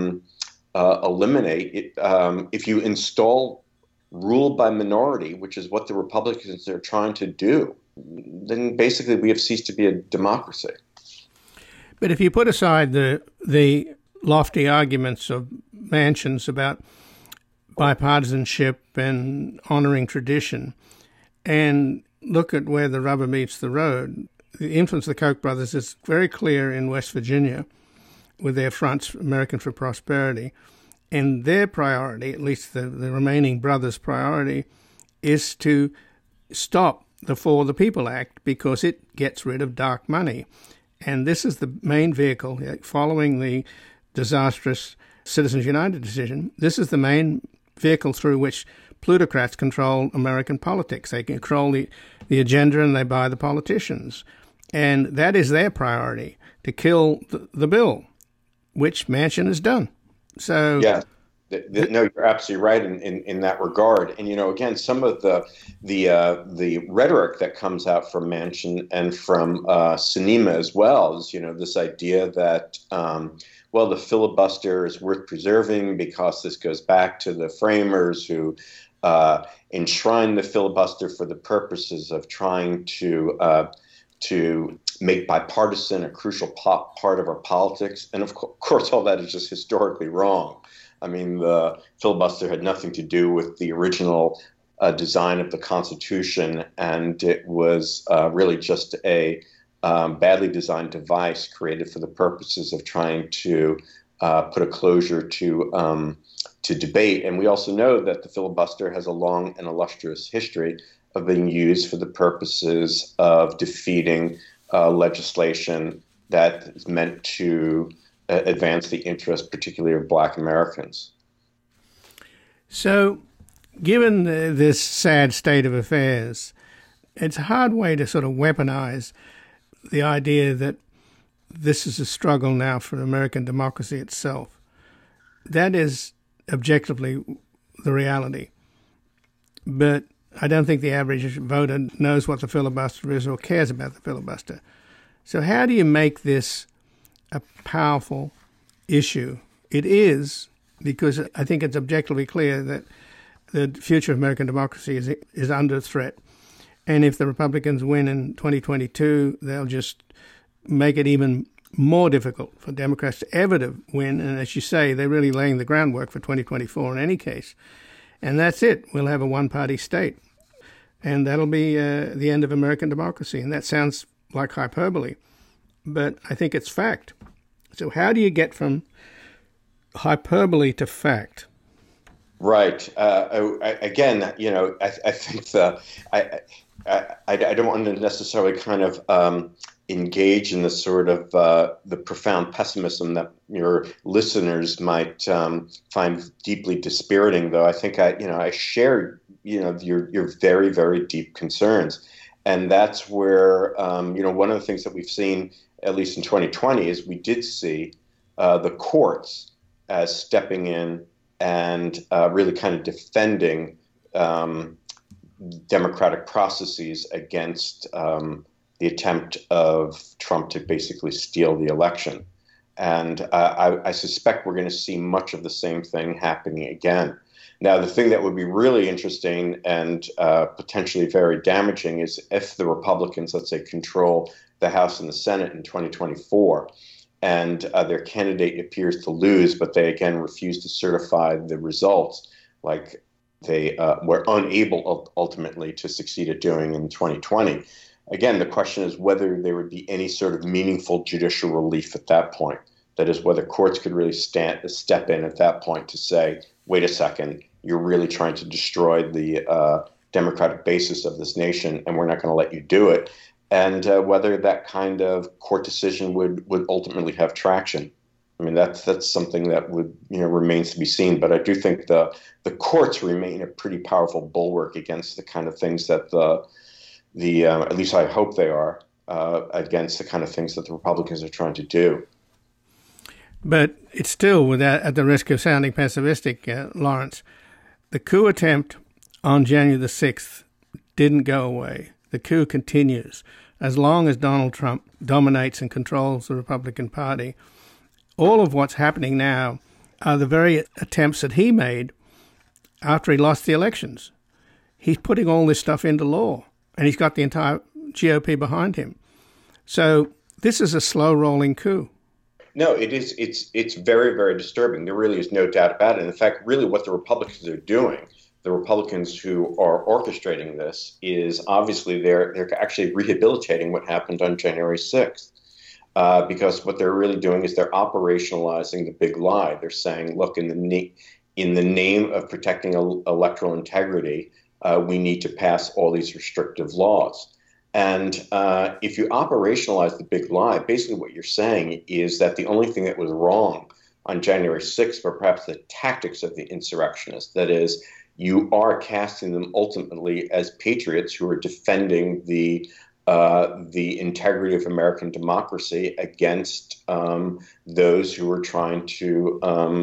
eliminate it, if you install rule by minority, which is what the Republicans are trying to do, then basically we have ceased to be a democracy. But if you put aside the lofty arguments of Manchin's about bipartisanship and honoring tradition, and look at where the rubber meets the road, the influence of the Koch brothers is very clear in West Virginia with their fronts, American for Prosperity. And their priority, at least the remaining brothers' priority, is to stop the For the People Act because it gets rid of dark money. And this is the main vehicle, following the disastrous Citizens United decision, this is the main vehicle through which plutocrats control American politics. They control the agenda and they buy the politicians. And that is their priority, to kill the bill, which Manchin has done. So yeah, no, you're absolutely right in that regard. And again, some of the rhetoric that comes out from Manchin and from Sinema as well is this idea that the filibuster is worth preserving because this goes back to the framers who enshrined the filibuster for the purposes of trying to make bipartisan a crucial part of our politics. And of course, all that is just historically wrong. I mean, the filibuster had nothing to do with the original design of the Constitution, and it was really just a badly designed device created for the purposes of trying to put a closure to debate. And we also know that the filibuster has a long and illustrious history of being used for the purposes of defeating legislation that is meant to advance the interests, particularly of Black Americans. So, given this sad state of affairs, it's a hard way to sort of weaponize the idea that this is a struggle now for American democracy itself. That is objectively the reality. But I don't think the average voter knows what the filibuster is or cares about the filibuster. So how do you make this a powerful issue? It is, because I think it's objectively clear that the future of American democracy is under threat. And if the Republicans win in 2022, they'll just make it even more difficult for Democrats to ever to win. And as you say, they're really laying the groundwork for 2024 in any case. And that's it. We'll have a one-party state. And that'll be the end of American democracy. And that sounds like hyperbole, but I think it's fact. So how do you get from hyperbole to fact? Right. Again, I think I don't want to necessarily kind of engage in the sort of the profound pessimism that your listeners might find deeply dispiriting. Though I think I share your very, very deep concerns, and that's where one of the things that we've seen, at least in 2020, is we did see the courts as stepping in and really kind of defending democratic processes against the attempt of Trump to basically steal the election. And I suspect we're going to see much of the same thing happening again. Now, the thing that would be really interesting and potentially very damaging is if the Republicans, let's say, control the House and the Senate in 2024, and their candidate appears to lose, but they again refuse to certify the results, like they were unable ultimately to succeed at doing in 2020. Again, the question is whether there would be any sort of meaningful judicial relief at that point. That is, whether courts could really step in at that point to say, wait a second, you're really trying to destroy the democratic basis of this nation, and we're not going to let you do it. And whether that kind of court decision would ultimately have traction. I mean, that's something that would, remains to be seen. But I do think the courts remain a pretty powerful bulwark against the kind of things that at least I hope they are, against the kind of things that the Republicans are trying to do. But it's still, at the risk of sounding pessimistic, Lawrence, the coup attempt on January the 6th didn't go away. The coup continues. As long as Donald Trump dominates and controls the Republican Party, all of what's happening now are the very attempts that he made after he lost the elections. He's putting all this stuff into law, and he's got the entire GOP behind him. So this is a slow-rolling coup. No, it is. It's very, very disturbing. There really is no doubt about it. In fact, really what the Republicans are doing, the Republicans who are orchestrating this, is obviously they're actually rehabilitating what happened on January 6th. Because what they're really doing is they're operationalizing the big lie. They're saying, look, in the name of protecting electoral integrity, we need to pass all these restrictive laws. And if you operationalize the big lie, basically what you're saying is that the only thing that was wrong on January 6th were perhaps the tactics of the insurrectionists. That is, you are casting them ultimately as patriots who are defending the integrity of American democracy against those who are trying to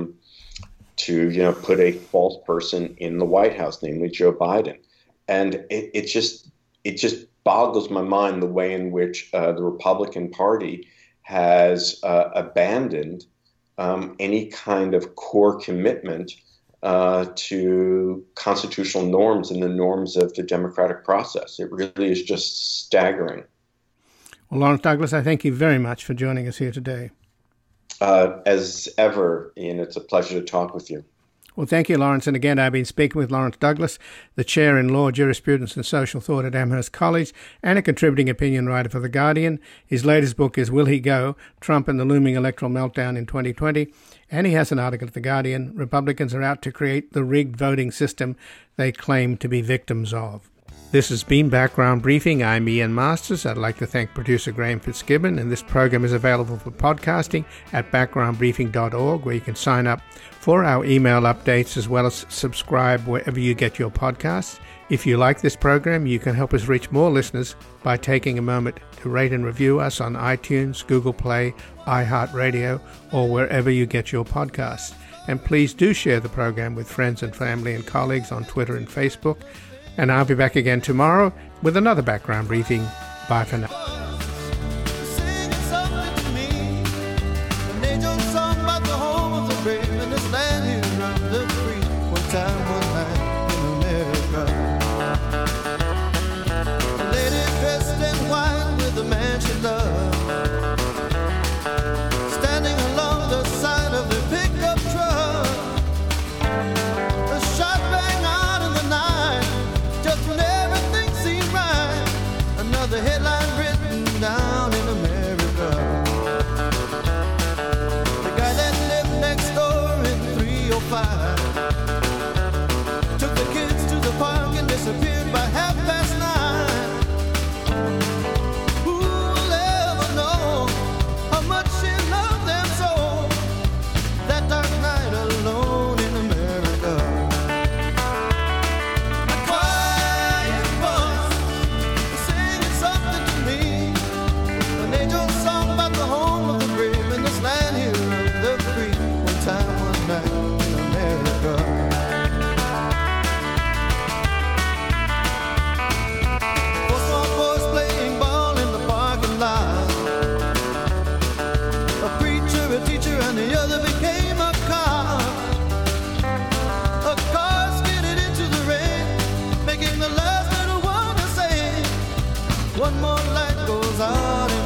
put a false person in the White House, namely Joe Biden. And it just boggles my mind the way in which the Republican Party has abandoned any kind of core commitment to constitutional norms and the norms of the democratic process. It really is just staggering. Well, Lawrence Douglas, I thank you very much for joining us here today. As ever, Ian, it's a pleasure to talk with you. Well, thank you, Lawrence. And again, I've been speaking with Lawrence Douglas, the Chair in Law, Jurisprudence and Social Thought at Amherst College and a contributing opinion writer for The Guardian. His latest book is Will He Go? Trump and the Looming Electoral Meltdown in 2020. And he has an article at The Guardian, Republicans are out to create the rigged voting system they claim to be victims of. This has been Background Briefing. I'm Ian Masters. I'd like to thank producer Graham Fitzgibbon, and this program is available for podcasting at backgroundbriefing.org, where you can sign up for our email updates as well as subscribe wherever you get your podcasts. If you like this program, you can help us reach more listeners by taking a moment to rate and review us on iTunes, Google Play, iHeartRadio, or wherever you get your podcasts. And please do share the program with friends and family and colleagues on Twitter and Facebook. And I'll be back again tomorrow with another Background Briefing. Bye for now. The headline written down in America. The guy that lived next door in 305 took the kids to the park and disappeared by 9:30. Who'll ever know how much she loved them so? That dark night alone in America. A quiet voice singing something to me, an angel song about the home of the brave in this land here of the free. One time, one night in America. Four small boys playing ball in the parking lot. A preacher, a teacher, and the other became a car. A car skidded into the rain, making the last little one to say, one more light goes out